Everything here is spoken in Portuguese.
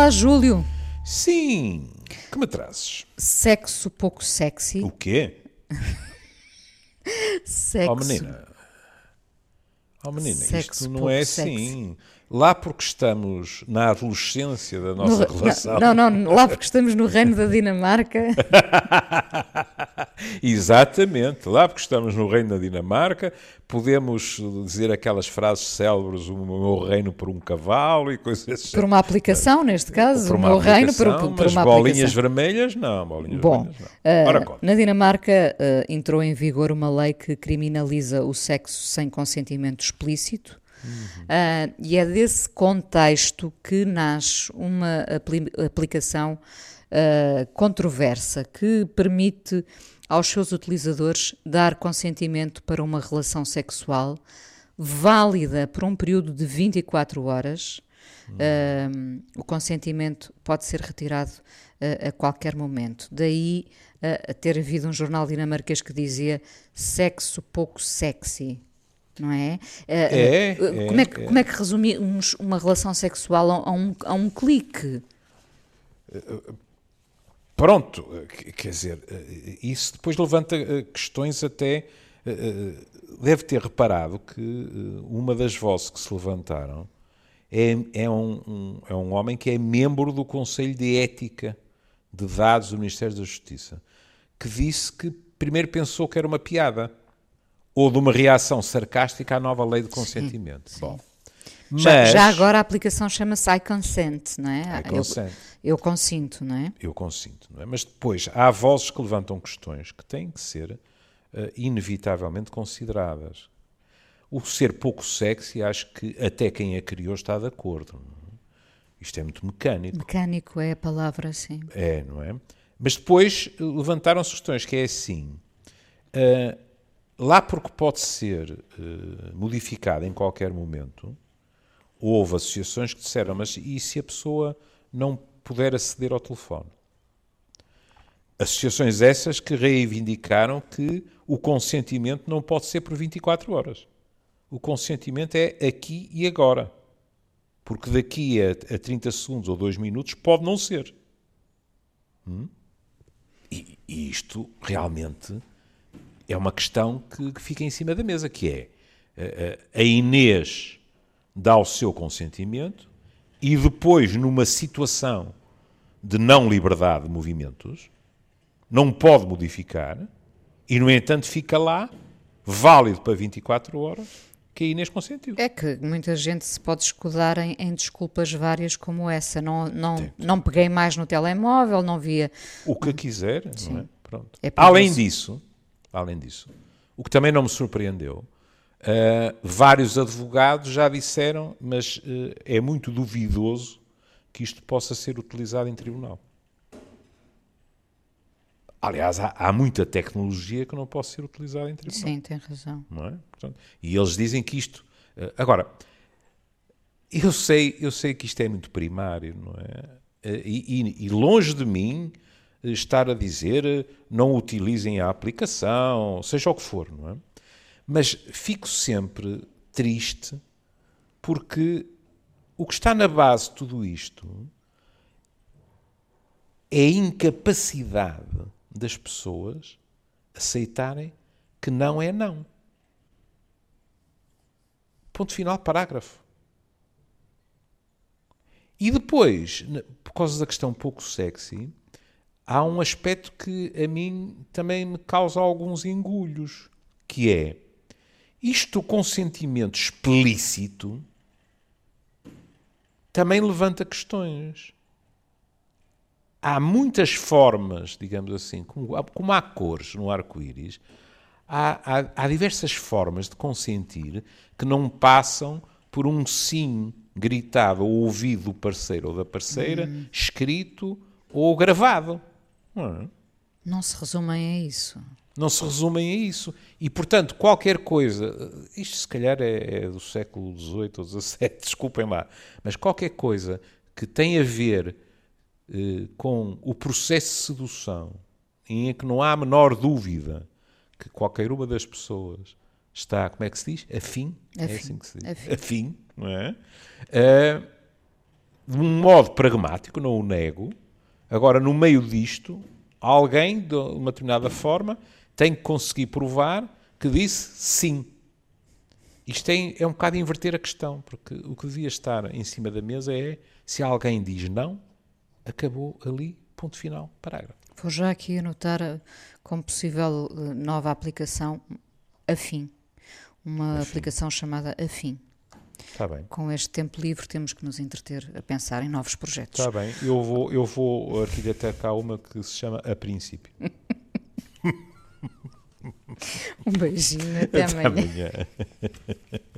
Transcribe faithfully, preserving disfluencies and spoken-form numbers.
Olá, Júlio. Sim, que me trazes? Sexo pouco sexy. O quê? Sexo. Oh menina, oh menina, Sexo isto não pouco é sexy. assim. Lá porque estamos na adolescência da nossa No- relação. Não, não, não, lá porque estamos no reino da Dinamarca. Exatamente, lá porque estamos no reino da Dinamarca, podemos dizer aquelas frases célebres, o meu reino por um cavalo e coisas assim. Por uma aplicação, neste caso, Por o uma meu reino por, aplicação, por mas uma bolinhas aplicação. vermelhas, não, bolinhas Bom, vermelhas não. ah, Ora, conta. na Dinamarca ah, entrou em vigor uma lei que criminaliza o sexo sem consentimento explícito. Ah, e é desse contexto que nasce uma apli- aplicação ah, controversa que permite aos seus utilizadores dar consentimento para uma relação sexual válida por um período de vinte e quatro horas. Ah, o consentimento pode ser retirado ah, a qualquer momento. Daí ah, a ter havido um jornal dinamarquês que dizia sexo pouco sexy. Não é? É, Uh, uh, como, é que, é, como é que resumimos uma relação sexual a, a um, a um clique? Pronto, quer dizer, isso depois levanta questões até... Deve ter reparado que uma das vozes que se levantaram é, é, um, um, é um homem que é membro do Conselho de Ética de Dados do Ministério da Justiça, que disse que primeiro pensou que era uma piada ou de uma reação sarcástica à nova lei de consentimento. Sim, sim. Bom, Já, mas... já agora a aplicação chama-se I consent, não é? I consent. Eu, eu consinto, não é? Eu consinto, não é? Mas depois há vozes que levantam questões que têm que ser uh, inevitavelmente consideradas. O ser pouco sexy, acho que até quem a criou está de acordo. Não é? Isto é muito mecânico. Mecânico é a palavra, sim. É, não é? Mas depois levantaram-se questões que é assim... Uh, lá porque pode ser uh, modificado em qualquer momento, houve associações que disseram, mas e se a pessoa não puder aceder ao telefone? Associações essas que reivindicaram que o consentimento não pode ser por vinte e quatro horas. O consentimento é aqui e agora. Porque daqui a, a trinta segundos ou dois minutos pode não ser. Hum? E, e isto realmente... é uma questão que, que fica em cima da mesa, que é a, a Inês dá o seu consentimento e depois, numa situação de não liberdade de movimentos, não pode modificar e, no entanto, fica lá, válido para vinte e quatro horas, que a Inês consentiu. É que muita gente se pode escudar em, em desculpas várias como essa. Não, não, não peguei mais no telemóvel, não via... O que quiser, não é? Pronto. É perigoso. Além disso, além disso, o que também não me surpreendeu, uh, vários advogados já disseram, mas uh, é muito duvidoso que isto possa ser utilizado em tribunal. Aliás, há, há muita tecnologia que não pode ser utilizada em tribunal. Sim, tem razão. Não é? Portanto, e eles dizem que isto... Uh, agora, eu sei, eu sei que isto é muito primário, não é? Uh, e, e, e longe de mim estar a dizer não utilizem a aplicação, seja o que for, não é? Mas fico sempre triste porque o que está na base de tudo isto é a incapacidade das pessoas aceitarem que não é não. Ponto final, parágrafo. E depois, por causa da questão pouco sexy, há um aspecto que a mim também me causa alguns engulhos, que é isto, o consentimento explícito também levanta questões. Há muitas formas, digamos assim, como, como há cores no arco-íris, há, há, há diversas formas de consentir que não passam por um sim gritado ou ouvido do parceiro ou da parceira, hum. escrito ou gravado. Não é? Não se resumem a isso. Não se resumem a isso. E, portanto, qualquer coisa... Isto, se calhar, é, é do século dezoito ou dezassete, desculpem lá. Mas qualquer coisa que tem a ver eh, com o processo de sedução, em que não há a menor dúvida que qualquer uma das pessoas está, como é que se diz? Afim? Afim. É assim que se diz. Afim. Afim, não é? Uh, de um modo pragmático, não o nego. Agora, no meio disto, alguém, de uma determinada forma, tem que conseguir provar que disse sim. Isto é, é um bocado inverter a questão, porque o que devia estar em cima da mesa é, se alguém diz não, acabou ali, ponto final, parágrafo. Vou já aqui anotar como possível nova aplicação, Afim. Uma Afim. aplicação chamada Afim. Está bem. Com este tempo livre temos que nos entreter a pensar em novos projetos. Está bem. Eu vou, eu vou arquitetar cá uma que se chama A Princípio. Um beijinho, até, Até amanhã. amanhã.